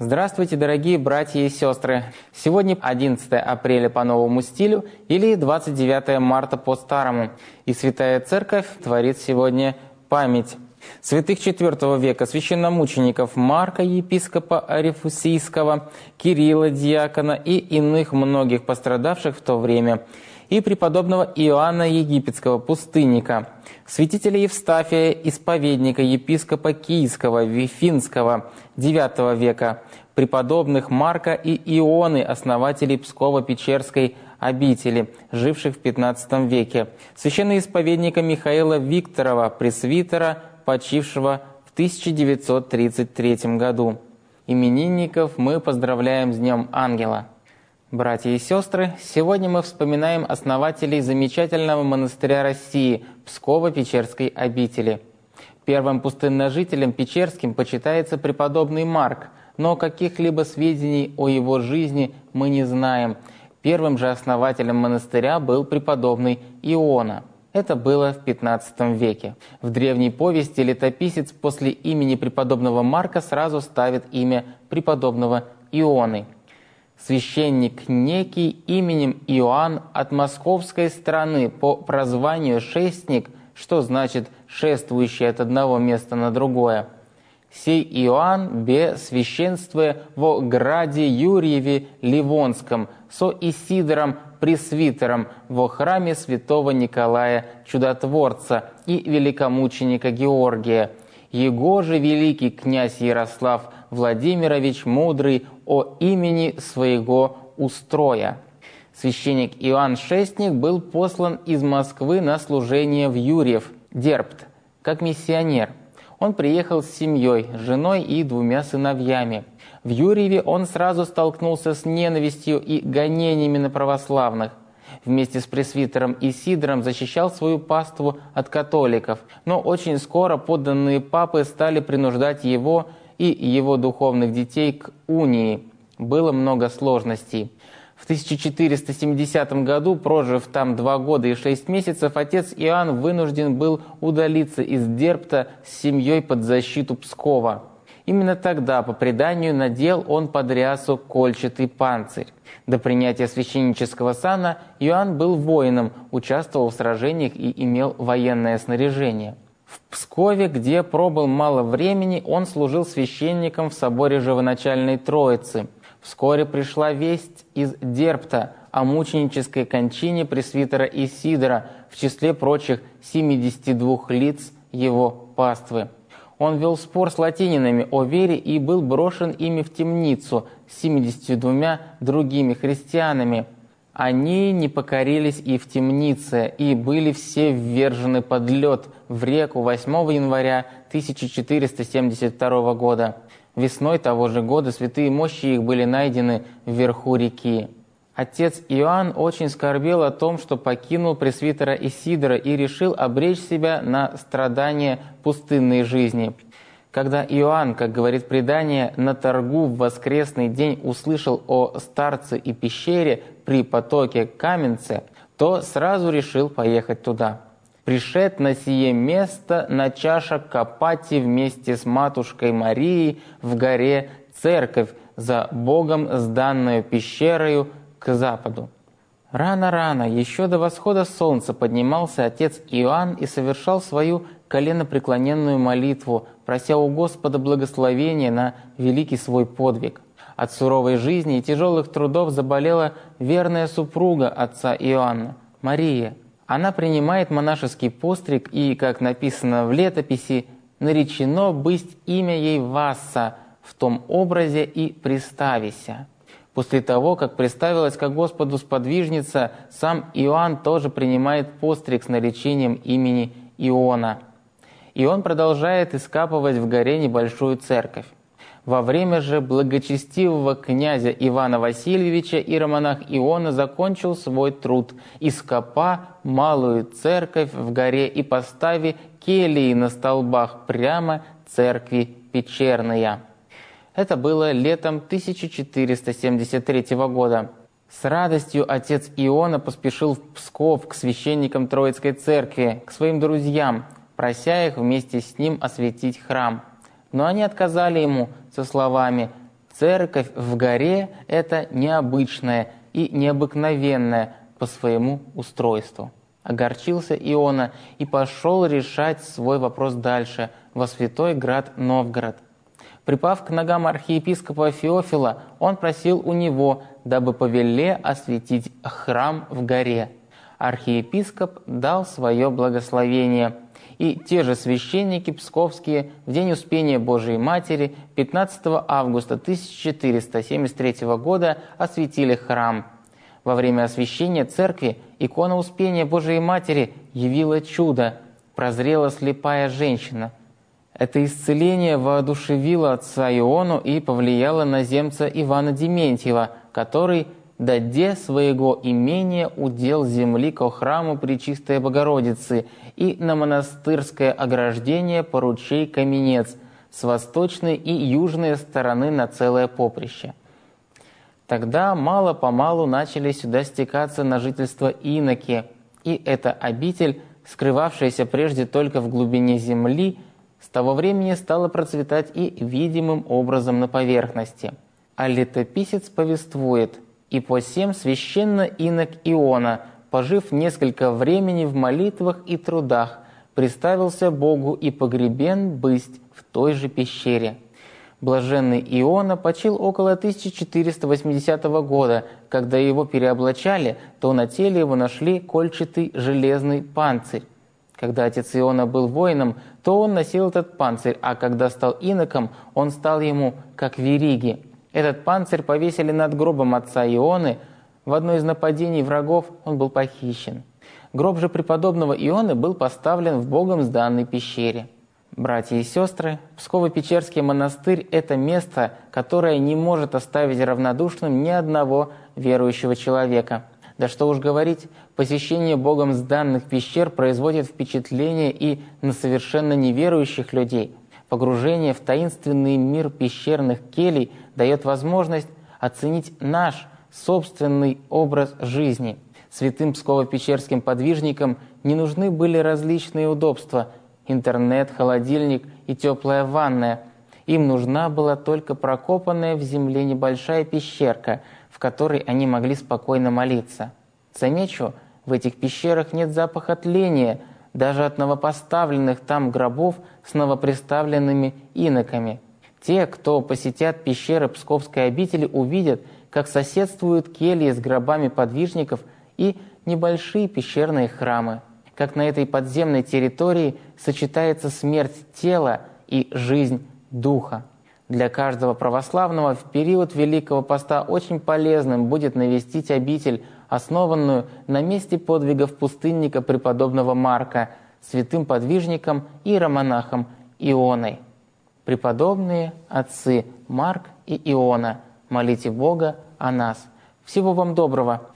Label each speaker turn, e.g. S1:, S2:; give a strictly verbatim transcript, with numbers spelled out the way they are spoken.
S1: Здравствуйте, дорогие братья и сестры! Сегодня одиннадцатое апреля по новому стилю или двадцать девятое марта по старому. И Святая Церковь творит сегодня память святых четвёртого века священномучеников Марка, епископа Арефусийского, Кирилла, диакона и иных многих пострадавших в то время, и преподобного Иоанна Египетского, пустынника, святителя Евстафия, исповедника, епископа Киевского, Вифинского, девятого века, преподобных Марка и Ионы, основателей Псково-Печерской обители, живших в пятнадцатом веке, священноисповедника Михаила Викторова, пресвитера, почившего в тысяча девятьсот тридцать третьем году. Именинников мы поздравляем с Днем Ангела. Братья и сестры, сегодня мы вспоминаем основателей замечательного монастыря России Псково-Печерской обители. Первым пустынножителем печерским почитается преподобный Марк, но каких-либо сведений о его жизни мы не знаем. Первым же основателем монастыря был преподобный Иона. Это было в пятнадцатом веке. В древней повести летописец после имени преподобного Марка сразу ставит имя преподобного Ионы. Священник некий именем Иоанн от московской стороны по прозванию шестник, что значит шествующий от одного места на другое. Сей Иоанн бе священствуя во граде Юрьеве Ливонском со Исидором пресвитером во храме святого Николая Чудотворца и великомученика Георгия. Его же великий князь Ярослав Владимирович Мудрый о имени своего устроя. Священник Иоанн Шестник был послан из Москвы на служение в Юрьев, Дербт, как миссионер. Он приехал с семьей, женой и двумя сыновьями. В Юрьеве он сразу столкнулся с ненавистью и гонениями на православных. Вместе с пресвитером Исидором защищал свою паству от католиков, но очень скоро подданные папы стали принуждать его и его духовных детей к унии. Было много сложностей. В тысяча четыреста семидесятом году, прожив там два года и шесть месяцев, отец Иоанн вынужден был удалиться из Дербта с семьей под защиту Пскова. Именно тогда, по преданию, надел он под рясу кольчатый панцирь. До принятия священнического сана Иоанн был воином, участвовал в сражениях и имел военное снаряжение. В Пскове, где пробыл мало времени, он служил священником в соборе Живоначальной Троицы. Вскоре пришла весть из Дербта о мученической кончине пресвитера Исидора в числе прочих семидесяти двух лиц его паствы. Он вел спор с латининами о вере и был брошен ими в темницу с семидесятью двумя другими христианами. Они не покорились и в темнице, и были все ввержены под лед в реку восьмого января тысяча четыреста семьдесят второго года. Весной того же года святые мощи их были найдены вверху реки. Отец Иоанн очень скорбел о том, что покинул пресвитера Исидора и решил обречь себя на страдания пустынной жизни. Когда Иоанн, как говорит предание, на торгу в воскресный день услышал о старце и пещере при потоке Каменце, то сразу решил поехать туда. «Пришед на сие место на чашах копати вместе с матушкой Марией в горе церковь за Богом сданную пещерою к западу». Рано-рано, еще до восхода солнца, поднимался отец Иоанн и совершал свою коленопреклоненную молитву, прося у Господа благословения на великий свой подвиг. От суровой жизни и тяжелых трудов заболела верная супруга отца Иоанна, Мария. Она принимает монашеский постриг и, как написано в летописи, наречено быть имя ей Васса в том образе и приставися. После того, как представилась ко Господу сподвижница, сам Иоанн тоже принимает постриг с наречением имени Иона. И он продолжает искапывать в горе небольшую церковь. Во время же благочестивого князя Ивана Васильевича иеромонах Иона закончил свой труд, ископа малую церковь в горе и постави келии на столбах прямо церкви Печерная. Это было летом тысяча четыреста семьдесят третьего года. С радостью отец Иона поспешил в Псков к священникам Троицкой церкви, к своим друзьям, прося их вместе с ним осветить храм. Но они отказали ему со словами: Церковь в горе – это необычное и необыкновенное по своему устройству. Огорчился Иона и пошел решать свой вопрос дальше, во святой град Новгород. Припав к ногам архиепископа Феофила, он просил у него, дабы повеле осветить храм в горе. Архиепископ дал свое благословение, и те же священники псковские в день Успения Божией Матери пятнадцатого августа тысяча четыреста семьдесят третьего года осветили храм. Во время освящения церкви икона Успения Божией Матери явила чудо, прозрела слепая женщина. Это исцеление воодушевило отца Иону и повлияло на земца Ивана Дементьева, который, даде своего имения удел земли ко храму Пречистой Богородицы и на монастырское ограждение поручей каменец с восточной и южной стороны на целое поприще. Тогда мало-помалу начали сюда стекаться на жительство иноки, и эта обитель, скрывавшаяся прежде только в глубине земли, с того времени стала процветать и видимым образом на поверхности. А летописец повествует: «И посем священно инок Иона, пожив несколько времени в молитвах и трудах, приставился Богу и погребен бысть в той же пещере. Блаженный Иона почил около тысяча четыреста восьмидесятого года. Когда его переоблачали, то на теле его нашли кольчатый железный панцирь. Когда отец Иона был воином, то он носил этот панцирь, а когда стал иноком, он стал ему как вериги. Этот панцирь повесили над гробом отца Ионы. В одно из нападений врагов он был похищен. Гроб же преподобного Ионы был поставлен в Богом сданной пещере». Братья и сестры, Псково-Печерский монастырь – это место, которое не может оставить равнодушным ни одного верующего человека. Да что уж говорить, посещение Богом сданных пещер производит впечатление и на совершенно неверующих людей. Погружение в таинственный мир пещерных келий дает возможность оценить наш собственный образ жизни. Святым псково-печерским подвижникам не нужны были различные удобства – интернет, холодильник и теплая ванная. Им нужна была только прокопанная в земле небольшая пещерка, в которой они могли спокойно молиться. Замечу, в этих пещерах нет запаха тления, даже от новопоставленных там гробов с новоприставленными иноками. Те, кто посетят пещеры Псковской обители, увидят, как соседствуют кельи с гробами подвижников и небольшие пещерные храмы, как на этой подземной территории сочетается смерть тела и жизнь духа. Для каждого православного в период Великого Поста очень полезным будет навестить обитель, основанную на месте подвигов пустынника преподобного Марка, святым подвижником и иеромонахом Ионой. Преподобные отцы Марк и Иона, молите Бога о нас. Всего вам доброго!